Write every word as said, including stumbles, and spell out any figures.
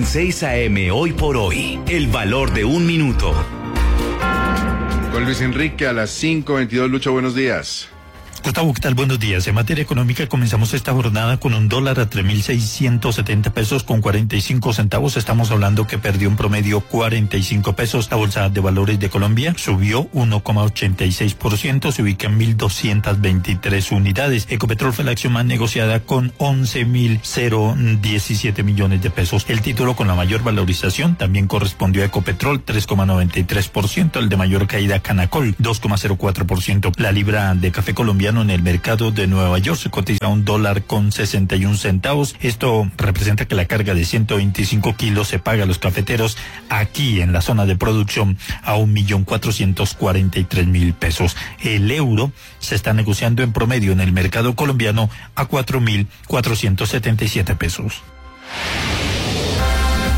seis A M Hoy por Hoy. El valor de un minuto. Con Luis Enrique a las cinco veintidós. Lucho, buenos días. Gustavo, ¿qué tal? Buenos días. En materia económica comenzamos esta jornada con un dólar a tres mil seiscientos setenta pesos con cuarenta y cinco centavos. Estamos hablando que perdió un promedio cuarenta y cinco pesos. La Bolsa de Valores de Colombia subió uno coma ochenta y seis por ciento, se ubica en mil doscientas veintitrés unidades. Ecopetrol fue la acción más negociada con once mil diecisiete millones de pesos. El título con la mayor valorización también correspondió a Ecopetrol, tres coma noventa y tres por ciento. El de mayor caída, Canacol, dos coma cero cuatro por ciento. La libra de café colombiano en el mercado de Nueva York se cotiza a un dólar con sesenta y un centavos. Esto representa que la carga de ciento veinticinco kilos se paga a los cafeteros aquí en la zona de producción a un millón cuatrocientos cuarenta y tres mil pesos. El euro se está negociando en promedio en el mercado colombiano a cuatro mil cuatrocientos setenta y siete pesos.